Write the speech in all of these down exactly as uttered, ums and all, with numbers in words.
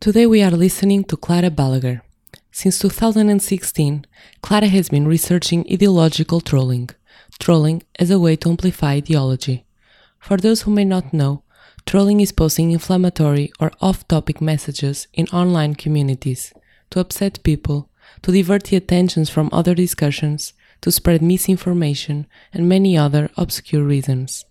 Today we are listening to Clara Balaguer. Since two thousand sixteen, Clara has been researching ideological trolling, trolling as a way to amplify ideology. For those who may not know, trolling is posting inflammatory or off-topic messages in online communities to upset people, to divert the attentions from other discussions, to spread misinformation, and many other obscure reasons.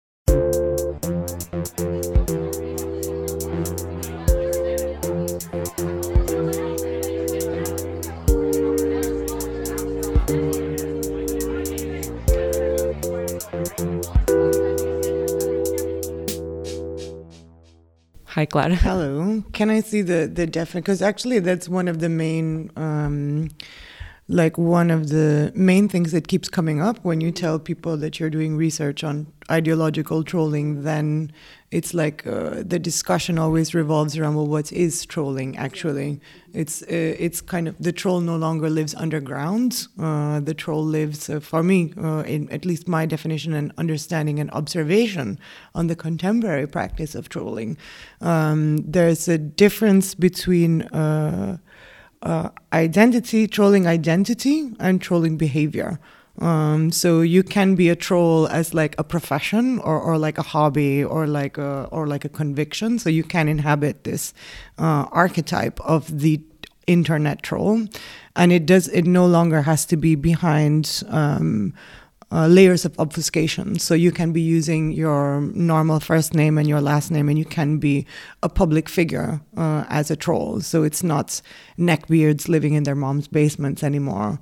Hi, Clara. Hello. Can I see the, the definite? Because actually that's one of the main, um, like one of the main things that keeps coming up when you tell people that you're doing research on ideological trolling. Then it's like uh, the discussion always revolves around, well, what is trolling actually? It's uh, it's kind of, the troll no longer lives underground. Uh, the troll lives, uh, for me, uh, in at least my definition and understanding and observation on the contemporary practice of trolling. Um, there's a difference between uh, uh, identity, trolling identity, and trolling behavior. Um, so you can be a troll as like a profession or, or like a hobby or like a, or like a conviction. So you can inhabit this uh, archetype of the internet troll, and it does. It no longer has to be behind um, uh, layers of obfuscation. So you can be using your normal first name and your last name, and you can be a public figure uh, as a troll. So it's not neckbeards living in their mom's basements anymore.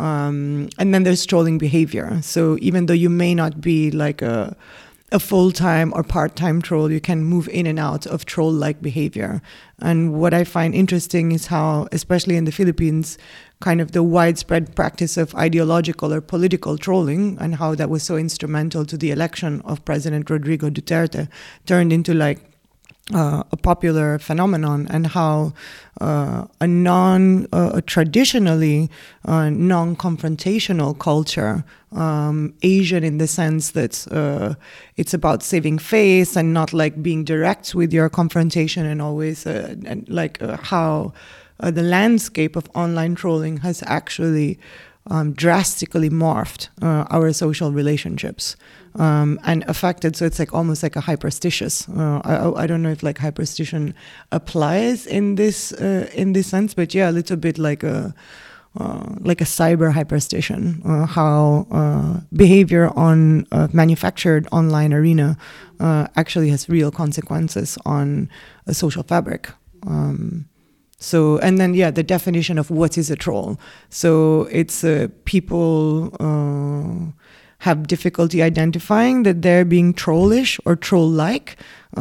Um, and then there's trolling behavior. So even though you may not be like a a full-time or part-time troll, you can move in and out of troll-like behavior. And what I find interesting is how, especially in the Philippines, kind of the widespread practice of ideological or political trolling, and how that was so instrumental to the election of President Rodrigo Duterte, turned into like Uh, a popular phenomenon, and how uh, a non, uh, a traditionally uh, non-confrontational culture, um, Asian in the sense that uh, it's about saving face and not like being direct with your confrontation, and always uh, and like uh, how uh, the landscape of online trolling has actually Um, drastically morphed uh, our social relationships um, and affected. So it's like almost like a hyperstitious. Uh, I, I don't know if like hyperstition applies in this uh, in this sense, but yeah, a little bit like a uh, like a cyber hyperstition. Uh, how uh, behavior on uh, manufactured online arena uh, actually has real consequences on a social fabric. Um, So, and then, yeah, the definition of what is a troll. So it's uh, people uh, have difficulty identifying that they're being trollish or troll-like.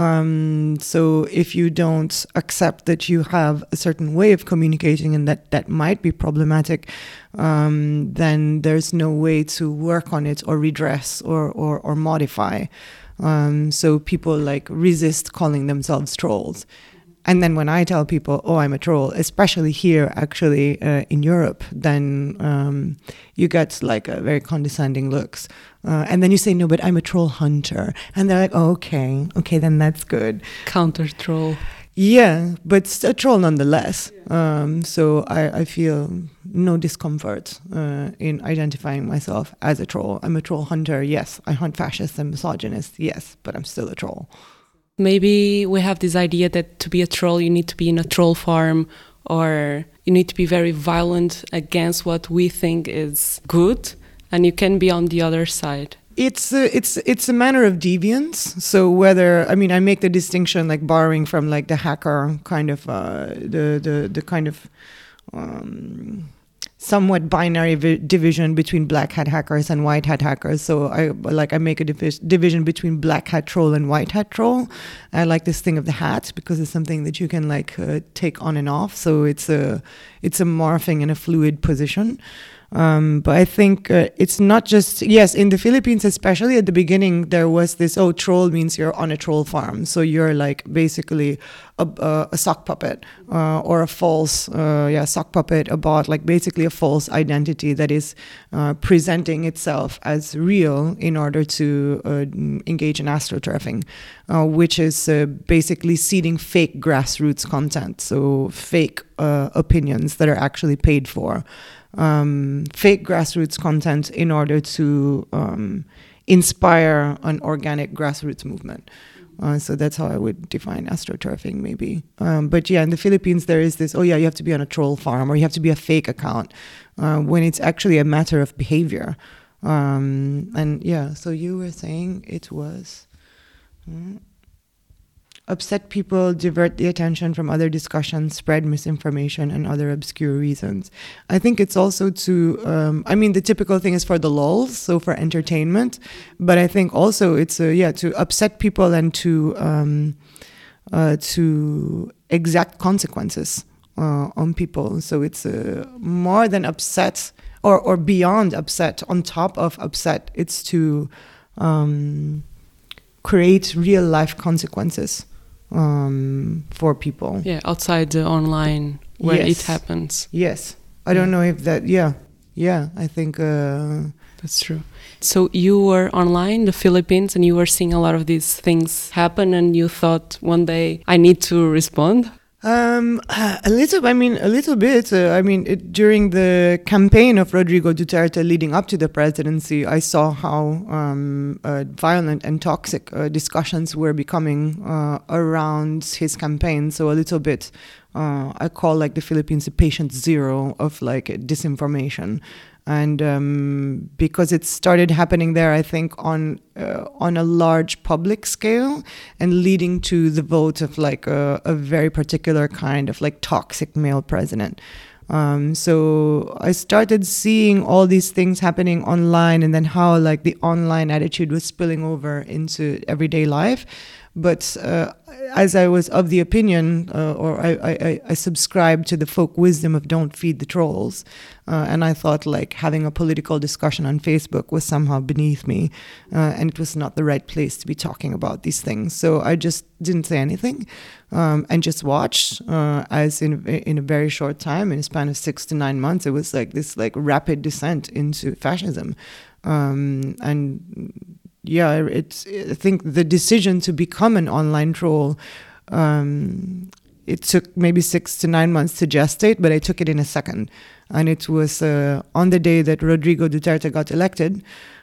Um, so if you don't accept that you have a certain way of communicating and that that might be problematic, um, then there's no way to work on it or redress or, or, or modify. Um, so people like resist calling themselves trolls. And then when I tell people, oh, I'm a troll, especially here, actually, uh, in Europe, then um, you get like a very condescending looks. Uh, and then you say, no, but I'm a troll hunter. And they're like, oh, okay, okay, then that's good. Counter troll. Yeah, but a troll nonetheless. Um, so I, I feel no discomfort uh, in identifying myself as a troll. I'm a troll hunter, yes. I hunt fascists and misogynists, yes, but I'm still a troll. Maybe we have this idea that to be a troll, you need to be in a troll farm, or you need to be very violent against what we think is good, and you can be on the other side. It's a, it's it's a manner of deviance. So whether, I mean, I make the distinction like borrowing from like the hacker kind of uh, the the the kind of um, somewhat binary vi- division between black hat hackers and white hat hackers. So I like I make a divi- division between black hat troll and white hat troll. I like this thing of the hat because it's something that you can like uh, take on and off. So it's a it's a morphing and a fluid position. Um, but I think uh, it's not just, yes, in the Philippines, especially at the beginning, there was this, oh, troll means you're on a troll farm. So you're like basically a, a, a sock puppet uh, or a false, uh, yeah, sock puppet, a bot, like basically a false identity that is uh, presenting itself as real in order to uh, engage in astroturfing, uh, which is uh, basically seeding fake grassroots content. So fake uh, opinions that are actually paid for. Um, fake grassroots content in order to um, inspire an organic grassroots movement. Uh, so that's how I would define astroturfing, maybe. Um, but yeah, in the Philippines, there is this, oh yeah, you have to be on a troll farm or you have to be a fake account, uh, when it's actually a matter of behavior. Um, and yeah, so you were saying it was... Hmm, upset people, divert the attention from other discussions, spread misinformation and other obscure reasons. I think it's also to, um, I mean, the typical thing is for the lulz, so for entertainment, but I think also it's, uh, yeah, to upset people and to, um, uh, to exact consequences uh, on people. So it's uh, more than upset or, or beyond upset, on top of upset, it's to um, create real life consequences. Um, for people. Yeah, outside the online where yes. it happens. Yes. I don't know if that, yeah. Yeah, I think... Uh, That's true. So you were online, the Philippines, and you were seeing a lot of these things happen and you thought one day, I need to respond? Um, a little, I mean, a little bit. Uh, I mean, it, during the campaign of Rodrigo Duterte leading up to the presidency, I saw how um, uh, violent and toxic uh, discussions were becoming uh, around his campaign. So a little bit, uh, I call like the Philippines a patient zero of like disinformation. And um, because it started happening there, I think, on uh, on a large public scale and leading to the vote of like a, a very particular kind of like toxic male president. Um, so I started seeing all these things happening online and then how like the online attitude was spilling over into everyday life. But uh, as I was of the opinion, uh, or I, I, I subscribed to the folk wisdom of don't feed the trolls. Uh, and I thought like having a political discussion on Facebook was somehow beneath me. Uh, and it was not the right place to be talking about these things. So I just didn't say anything um, and just watched uh, as in, in a very short time, in a span of six to nine months, it was like this like rapid descent into fascism. Um, and... Yeah, it's. I think the decision to become an online troll, um, it took maybe six to nine months to gestate, but I took it in a second. And it was uh, on the day that Rodrigo Duterte got elected.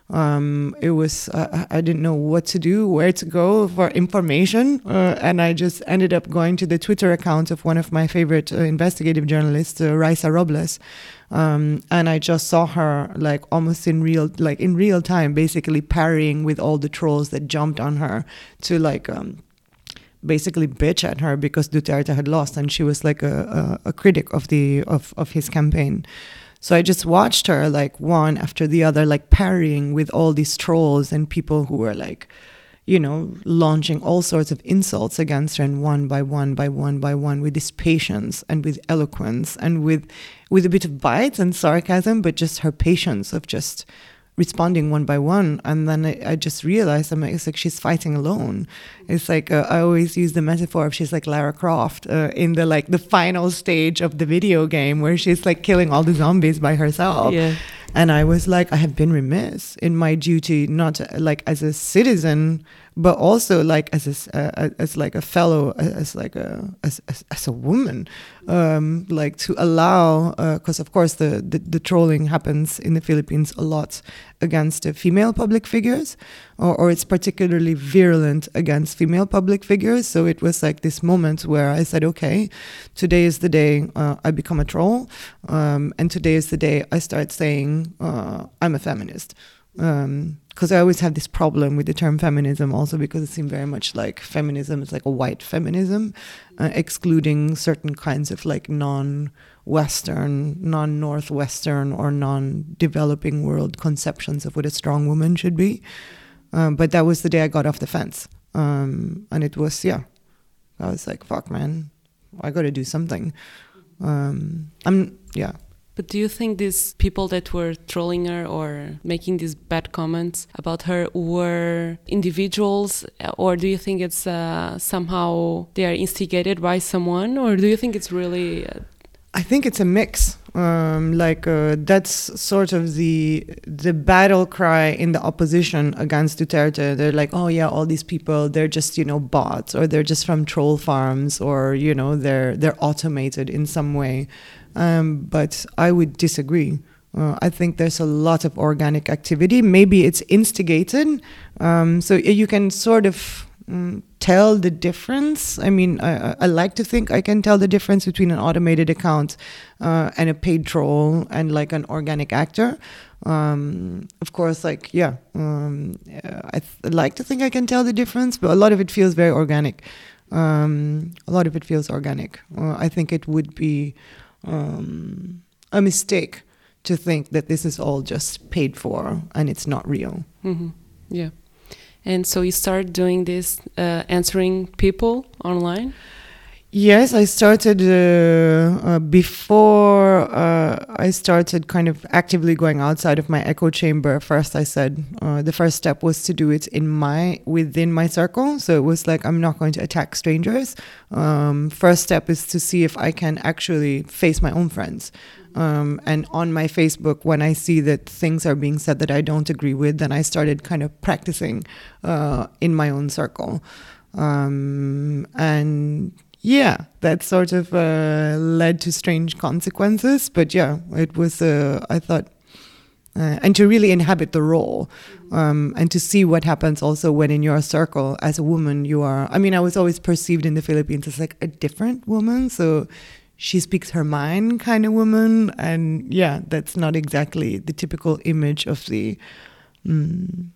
Um, it was, uh, I didn't know what to do, where to go for information. Uh, and I just ended up going to the Twitter account of one of my favorite uh, investigative journalists, uh, Raisa Robles. Um, and I just saw her like almost in real, like in real time, basically parrying with all the trolls that jumped on her to like, um, basically bitch at her because Duterte had lost. And she was like a, a, a critic of the, of, of his campaign. So I just watched her like one after the other, like parrying with all these trolls and people who were like, you know, launching all sorts of insults against her, and one by one by one by one with this patience and with eloquence and with with a bit of bites and sarcasm, but just her patience of just responding one by one. And then I, I just realized, I'm like, it's like she's fighting alone. It's like, uh, I always use the metaphor of she's like Lara Croft uh, in the like the final stage of the video game where she's like killing all the zombies by herself. Yeah. And I was like, I have been remiss in my duty, not like as a citizen, but also like as a, uh, as like a fellow, as like a as as, as a woman, um, like to allow, because uh, of course the, the the trolling happens in the Philippines a lot against uh, female public figures, or, or it's particularly virulent against female public figures. So it was like this moment where I said, okay, today is the day uh, I become a troll, um, and today is the day I start saying uh, I'm a feminist. Um, because I always have this problem with the term feminism also because it seemed very much like feminism is like a white feminism, uh, excluding certain kinds of like non-Western, non-Northwestern or non-developing world conceptions of what a strong woman should be. Um, but that was the day I got off the fence. Um, and it was, yeah, I was like, fuck, man, I got to do something. Um, I'm, yeah. But do you think these people that were trolling her or making these bad comments about her were individuals, or do you think it's uh, somehow they are instigated by someone, or do you think it's really... Uh, I think it's a mix. Um, like uh, that's sort of the the battle cry in the opposition against Duterte. They're like, oh yeah, all these people, they're just, you know, bots, or they're just from troll farms, or, you know, they're they're automated in some way. Um, but I would disagree. Uh, I think there's a lot of organic activity. Maybe it's instigated. Um, so you can sort of mm, tell the difference. I mean, I, I like to think I can tell the difference between an automated account uh, and a paid troll and like an organic actor. Um, of course, like, yeah, um, I th- like to think I can tell the difference, but a lot of it feels very organic. Um, a lot of it feels organic. Uh, I think it would be um, a mistake to think that this is all just paid for and it's not real. Mm-hmm. Yeah. And so you started doing this, uh, answering people online? Yes, I started uh, uh, before uh, I started kind of actively going outside of my echo chamber. First, I said uh, the first step was to do it in my within my circle. So it was like, I'm not going to attack strangers. Um, first step is to see if I can actually face my own friends. Um, and on my Facebook, when I see that things are being said that I don't agree with, then I started kind of practicing uh, in my own circle. Um, and yeah, that sort of uh, led to strange consequences. But yeah, it was, uh, I thought, uh, and to really inhabit the role um, and to see what happens also when in your circle as a woman you are, I mean, I was always perceived in the Philippines as like a different woman. So she speaks her mind kind of woman. And yeah, that's not exactly the typical image of the, um,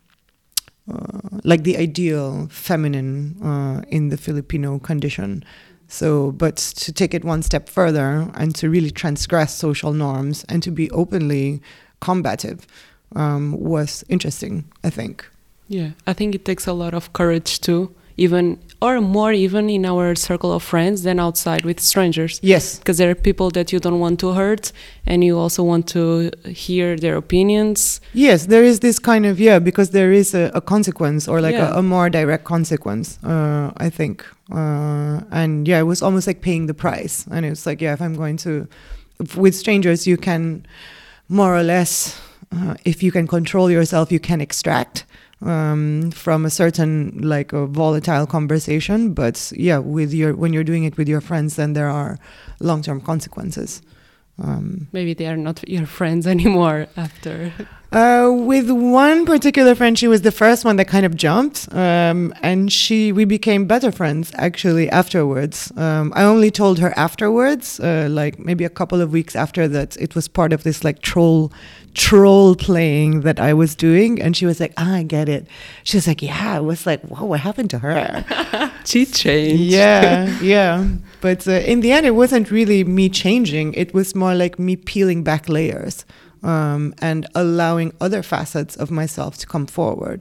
uh, like the ideal feminine uh, in the Filipino condition. So, but to take it one step further and to really transgress social norms and to be openly combative um, was interesting, I think. Yeah, I think it takes a lot of courage too, even or more even in our circle of friends than outside with strangers. Yes. Because there are people that you don't want to hurt and you also want to hear their opinions. Yes, there is this kind of, yeah, because there is a, a consequence or like Yeah. a, a more direct consequence, uh, I think. Uh, and yeah, it was almost like paying the price. And it's like, yeah, if I'm going to, if with strangers, you can more or less, uh, if you can control yourself, you can extract um from a certain like a volatile conversation. But yeah, with your when you're doing it with your friends, then there are long-term consequences. Um Maybe they are not your friends anymore after. uh with one particular friend, she was the first one that kind of jumped, um and she we became better friends actually afterwards. um I only told her afterwards, uh, like maybe a couple of weeks after, that it was part of this like troll troll playing that I was doing, and she was like, ah, I get it. She was like, yeah. I was like, whoa, what happened to her? She changed. Yeah, yeah. But uh, in the end, it wasn't really me changing. It was more like me peeling back layers um, and allowing other facets of myself to come forward.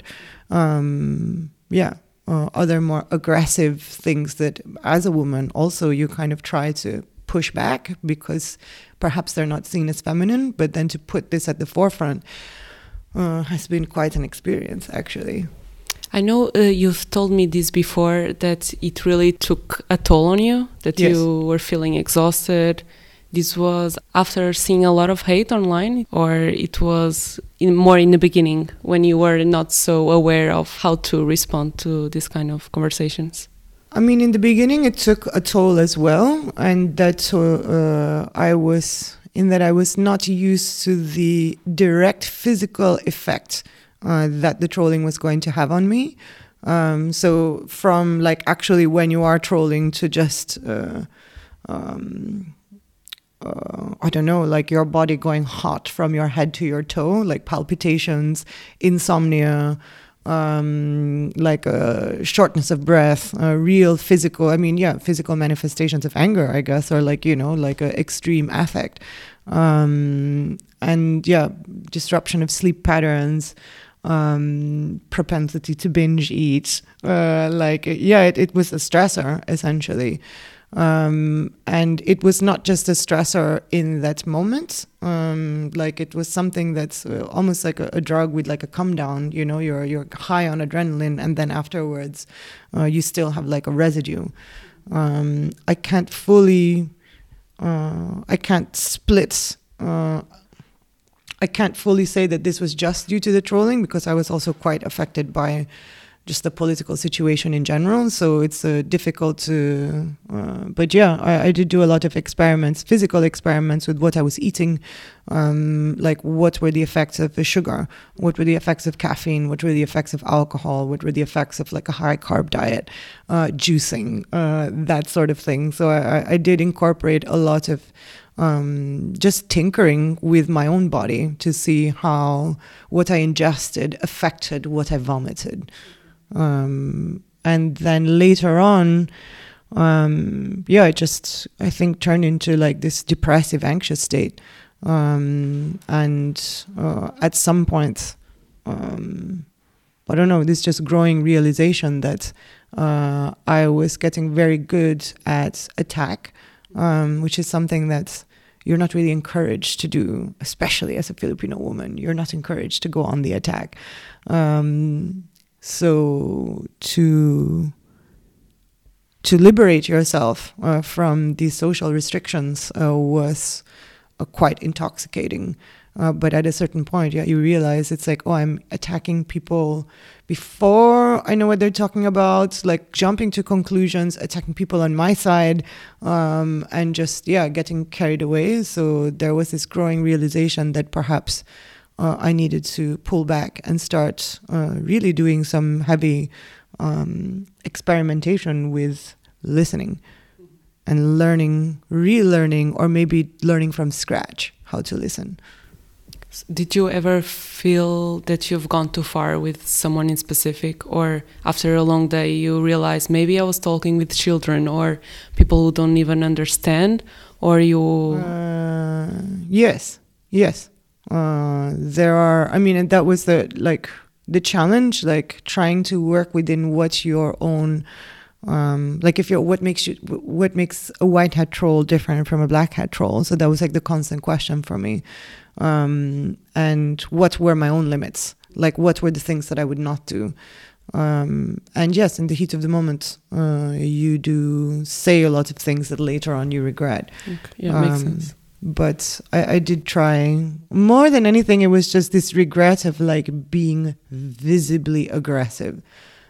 Um, yeah, uh, other more aggressive things that as a woman also you kind of try to push back because perhaps they're not seen as feminine, but then to put this at the forefront uh, has been quite an experience, actually. I know uh, you've told me this before, that it really took a toll on you, that Yes. you were feeling exhausted. This was after seeing a lot of hate online, or it was in, more in the beginning when you were not so aware of how to respond to this kind of conversations? I mean, in the beginning, it took a toll as well, and that uh, I was in that I was not used to the direct physical effect uh, that the trolling was going to have on me. Um, so, from like actually when you are trolling to just, uh, um, uh, I don't know, like your body going hot from your head to your toe, like palpitations, insomnia. Um, like a shortness of breath, a real physical, I mean, yeah, physical manifestations of anger, I guess, or like, you know, like a extreme affect. Um, and yeah, disruption of sleep patterns, um, propensity to binge eat. Uh, like, yeah, it, it was a stressor, essentially. Um, and it was not just a stressor in that moment. Um, like it was something that's uh, almost like a, a drug with like a come down, you know, you're, you're high on adrenaline and then afterwards uh, you still have like a residue. Um, I can't fully, uh, I can't split, uh, I can't fully say that this was just due to the trolling because I was also quite affected by just the political situation in general. So it's uh, difficult to, uh, but yeah, I, I did do a lot of experiments, physical experiments with what I was eating, um, like what were the effects of the sugar, what were the effects of caffeine, what were the effects of alcohol, what were the effects of like a high carb diet, uh, juicing, uh, that sort of thing. So I, I did incorporate a lot of Um, just tinkering with my own body to see how what I ingested affected what I vomited. Um, and then later on, um, yeah, it just, I think, turned into like this depressive, anxious state. Um, and uh, at some point, um, I don't know, this just growing realization that uh, I was getting very good at attack, um, which is something that you're not really encouraged to do, especially as a Filipino woman. You're not encouraged to go on the attack. Um, so to to liberate yourself uh, from these social restrictions uh, was uh, quite intoxicating. Uh, but at a certain point, yeah, you realize it's like, oh, I'm attacking people before I know what they're talking about, like jumping to conclusions, attacking people on my side, um, and just, yeah, getting carried away. So there was this growing realization that perhaps uh, I needed to pull back and start uh, really doing some heavy um, experimentation with listening and learning, relearning, or maybe learning from scratch how to listen. Did you ever feel that you've gone too far with someone in specific, or after a long day you realize maybe I was talking with children or people who don't even understand, or you... Uh, yes, yes. Uh, there are, I mean, and that was the, like, the challenge, like trying to work within what your own... Um, like if you're, what makes you, what makes a white hat troll different from a black hat troll? So that was like the constant question for me. Um, and what were my own limits? Like what were the things that I would not do? Um, and yes, in the heat of the moment, uh, you do say a lot of things that later on you regret. Okay. Yeah, um, makes sense. But I, I did try. More than anything, it was just this regret of like being visibly aggressive.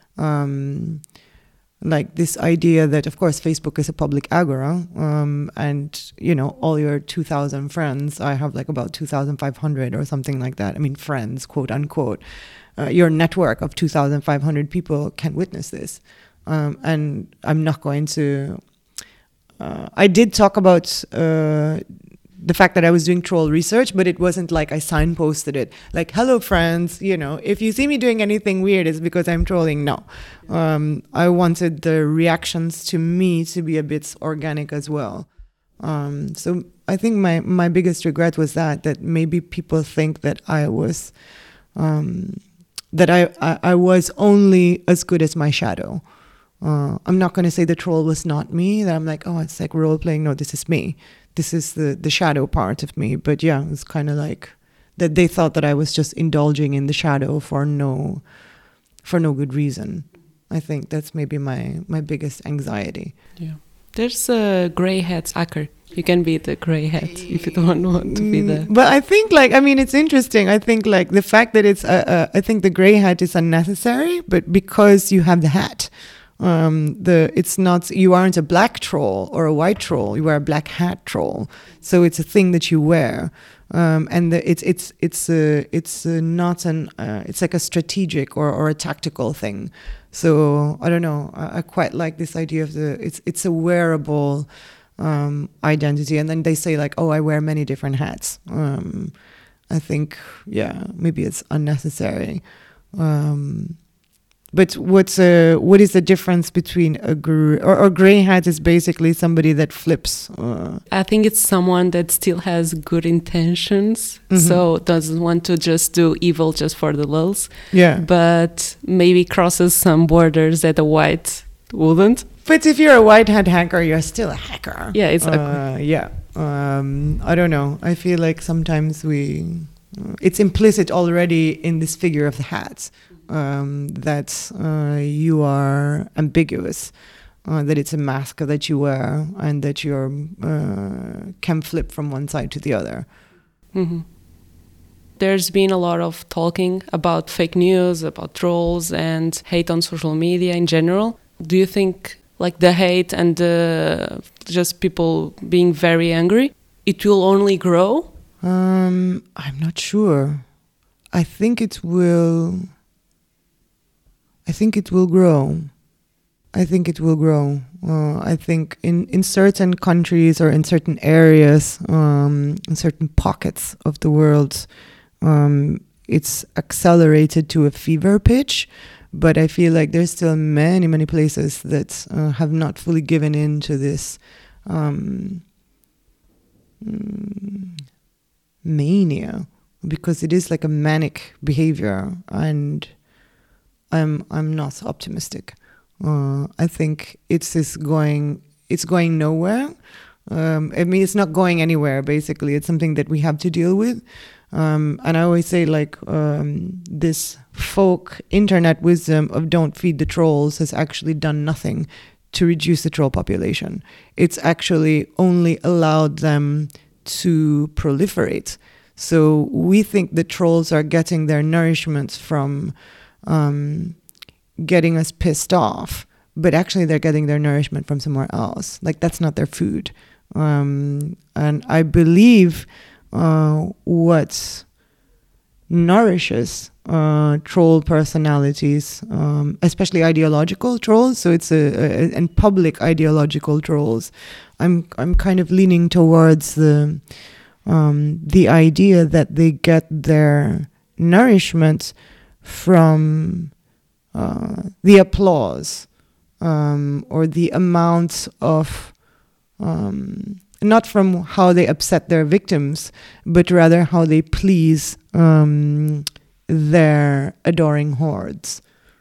Um, like this idea that, of course, Facebook is a public agora, um, and, you know, all your two thousand friends, I have like about two thousand five hundred or something like that. I mean, friends, quote unquote. Uh, your network of two thousand five hundred people can witness this. Um, and I'm not going to... Uh, I did talk about... Uh, the fact that I was doing troll research, but it wasn't like I signposted it. Like, hello, friends, you know, if you see me doing anything weird, it's because I'm trolling. No. Um, I wanted the reactions to me to be a bit organic as well. Um, so I think my, my biggest regret was that, that maybe people think that I was, um, that I, I, I was only as good as my shadow. Uh, I'm not going to say the troll was not me, that I'm like, oh, it's like role playing. No, this is me. This is the, the shadow part of me. But yeah, it's kind of like that they thought that I was just indulging in the shadow for no for no good reason. I think that's maybe my, my biggest anxiety. Yeah. There's a grey hat hacker. You can be the grey hat if you don't want to be the... But I think like, I mean, it's interesting. I think like the fact that it's, uh, uh, I think the grey hat is unnecessary, but because you have the hat. Um, the it's not, you aren't a black troll or a white troll, you are a black hat troll. So it's a thing that you wear. Um, and the, it's it's it's a, it's a not an uh, it's like a strategic or, or a tactical thing. So I don't know. I, I quite like this idea of the it's it's a wearable um, identity. And then they say like, oh, I wear many different hats. Um, I think yeah, maybe it's unnecessary. Um, But what's a, what is the difference between a gr- or, or grey hat is basically somebody that flips? Uh. I think it's someone that still has good intentions, mm-hmm. so doesn't want to just do evil just for the lulz. Yeah. But maybe crosses some borders that a white wouldn't. But if you're a white hat hacker, you're still a hacker. Yeah, exactly. Uh, yeah. Um, I don't know. I feel like sometimes we, uh, it's implicit already in this figure of the hats, um, that uh, you are ambiguous, uh, that it's a mask that you wear, and that you uh, can flip from one side to the other. Mm-hmm. There's been a lot of talking about fake news, about trolls and hate on social media in general. Do you think like the hate and the just people being very angry, it will only grow? Um, I'm not sure. I think it will. I think it will grow. I think it will grow. Uh, I think in, in certain countries or in certain areas, um, in certain pockets of the world, um, it's accelerated to a fever pitch. But I feel like there's still many, many places that uh, have not fully given in to this um, mm, mania, because it is like a manic behavior, and I'm I'm not optimistic. Uh, I think it's is going it's going nowhere. Um, I mean, it's not going anywhere. Basically, it's something that we have to deal with. Um, and I always say, like, um, this folk internet wisdom of don't feed the trolls has actually done nothing to reduce the troll population. It's actually only allowed them to proliferate. So we think the trolls are getting their nourishment from um, getting us pissed off, but actually they're getting their nourishment from somewhere else. Like, that's not their food. Um, and I believe uh, what nourishes uh, troll personalities, um, especially ideological trolls. So it's a, a and public ideological trolls. I'm I'm kind of leaning towards the um, the idea that they get their nourishment from uh, the applause um, or the amount of um, not from how they upset their victims, but rather how they please um, their adoring hordes.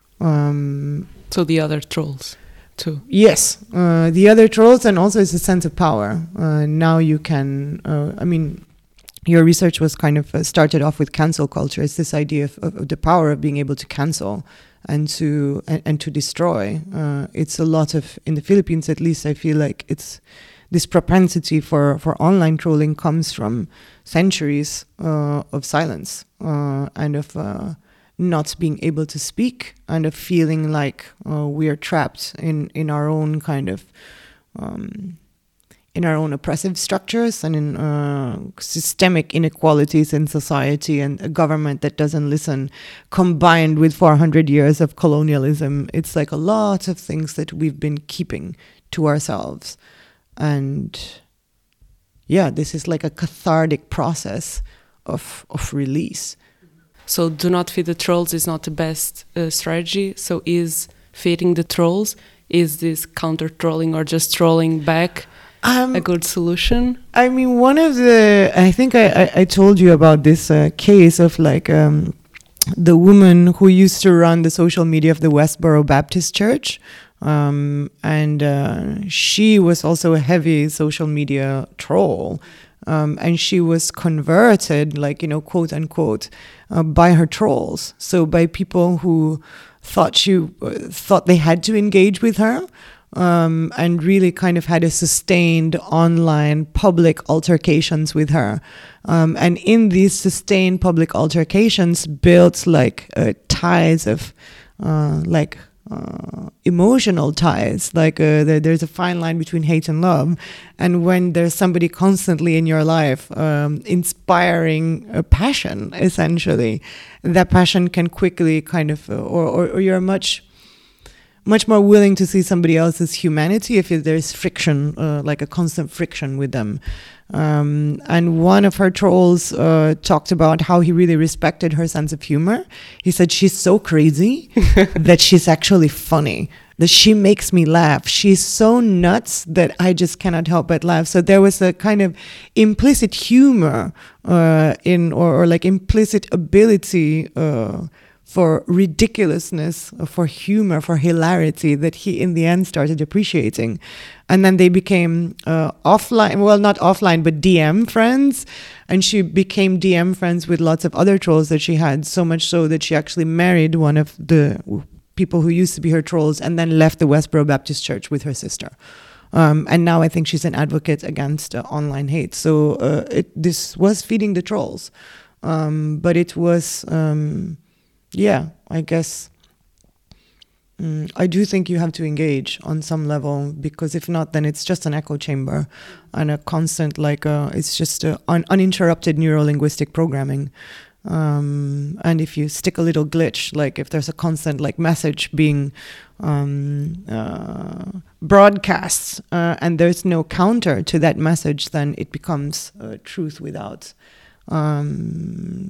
Um, so the other trolls, too. Yes, uh, the other trolls, and also it's a sense of power. Uh, now you can, uh, I mean, your research was kind of uh, started off with cancel culture. It's this idea of, of, of the power of being able to cancel and to and, and to destroy. Uh, it's a lot of, in the Philippines at least, I feel like it's this propensity for, for online trolling comes from centuries uh, of silence uh, and of uh, not being able to speak, and of feeling like uh, we are trapped in, in our own kind of um, in our own oppressive structures and in uh, systemic inequalities in society, and a government that doesn't listen, combined with four hundred years of colonialism. It's like a lot of things that we've been keeping to ourselves. And yeah, this is like a cathartic process of of release. So do not feed the trolls is not the best uh, strategy. So is feeding the trolls, is this counter-trolling or just trolling back um, a good solution? I mean, one of the, I think I, I, I told you about this uh, case of like um, the woman who used to run the social media of the Westboro Baptist Church. Um, and uh, she was also a heavy social media troll. Um, and she was converted, like, you know, quote unquote, uh, by her trolls. So by people who thought she uh, thought they had to engage with her, um, and really kind of had a sustained online public altercations with her. Um, and in these sustained public altercations, built like uh, ties of uh, like. Uh, emotional ties, like uh, there, there's a fine line between hate and love, and when there's somebody constantly in your life um, inspiring a passion, essentially, that passion can quickly kind of, uh, or, or, or you're much much more willing to see somebody else's humanity if there's friction, uh, like a constant friction with them. Um, and one of her trolls uh, talked about how he really respected her sense of humor. He said, she's so crazy that she's actually funny, that she makes me laugh. She's so nuts that I just cannot help but laugh. So there was a kind of implicit humor uh, in, or, or like implicit ability uh, for ridiculousness, for humor, for hilarity that he in the end started appreciating. And then they became uh, offline, well, not offline, but D M friends. And she became D M friends with lots of other trolls that she had, so much so that she actually married one of the people who used to be her trolls and then left the Westboro Baptist Church with her sister. Um, and now I think she's an advocate against uh, online hate. So uh, it, this was feeding the trolls. Um, but it was... Um, Yeah, I guess mm, I do think you have to engage on some level, because if not, then it's just an echo chamber and a constant, like, uh, it's just a un- uninterrupted neuro-linguistic programming. Um, and if you stick a little glitch, like if there's a constant like message being um, uh, broadcast uh, and there's no counter to that message, then it becomes uh, truth without... Um,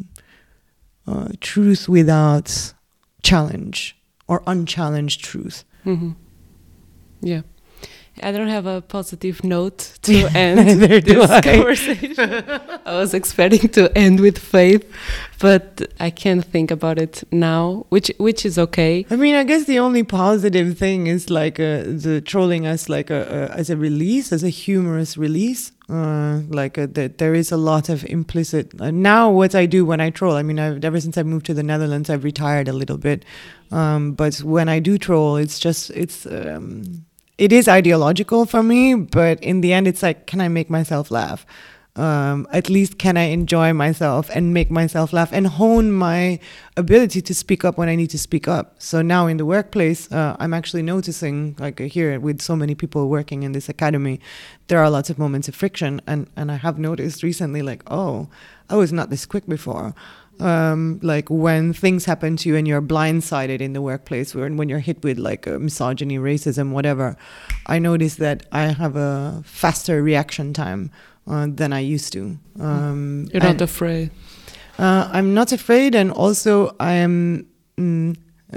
Uh, truth without challenge, or unchallenged truth. Mm-hmm. Yeah. I don't have a positive note to end this I. conversation. I was expecting to end with faith, but I can't think about it now, which which is okay. I mean, I guess the only positive thing is like uh, the trolling as like a, a as a release, as a humorous release. Uh, like uh, that, there is a lot of implicit. Uh, now, what I do when I troll, I mean, I've, ever since I moved to the Netherlands, I've retired a little bit. Um, but when I do troll, it's just it's. Um, It is ideological for me, but in the end, it's like, can I make myself laugh? Um, at least can I enjoy myself and make myself laugh and hone my ability to speak up when I need to speak up. So now in the workplace, uh, I'm actually noticing, like uh, here with so many people working in this academy, there are lots of moments of friction. And, and I have noticed recently, like, oh, I was not this quick before. Um, like when things happen to you and you're blindsided in the workplace, where when you're hit with like uh, misogyny, racism, whatever, I notice that I have a faster reaction time uh, than I used to. Um, You're not afraid? Uh, I'm not afraid, and also I am. Mm,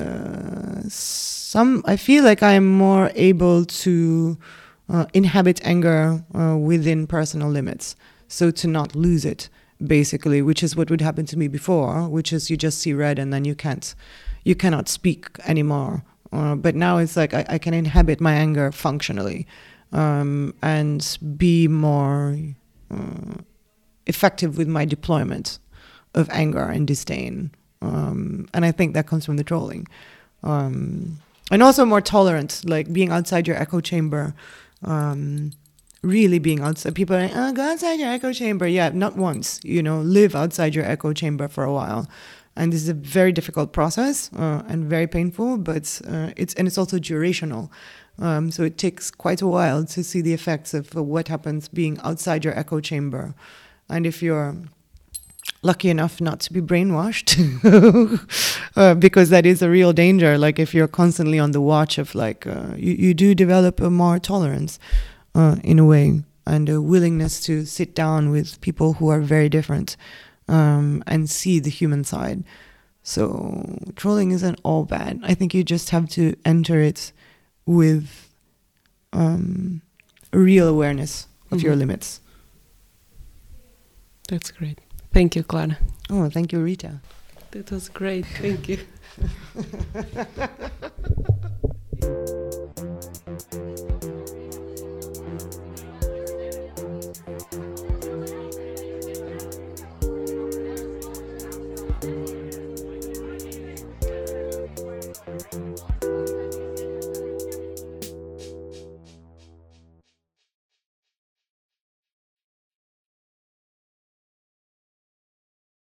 uh, some I feel like I am more able to uh, inhabit anger uh, within personal limits, so to not lose it. Basically, which is what would happen to me before, which is you just see red and then you can't, you cannot speak anymore. Uh, but now it's like I, I can inhabit my anger functionally um, and be more uh, effective with my deployment of anger and disdain. Um, and I think that comes from the trolling. Um, and also more tolerant, like being outside your echo chamber. Um, really being outside. People are like, oh, go outside your echo chamber. Yeah, not once, you know, live outside your echo chamber for a while. And this is a very difficult process uh, and very painful, but uh, it's, and it's also durational. Um, so it takes quite a while to see the effects of uh, what happens being outside your echo chamber. And if you're lucky enough not to be brainwashed, uh, because that is a real danger. Like if you're constantly on the watch of like, uh, you, you do develop a more tolerance. Uh, in a way, and a willingness to sit down with people who are very different um, and see the human side. So trolling isn't all bad. I think you just have to enter it with um, a real awareness of mm-hmm. your limits. That's great. Thank you, Clara. Oh, thank you, Rita. That was great. Thank you.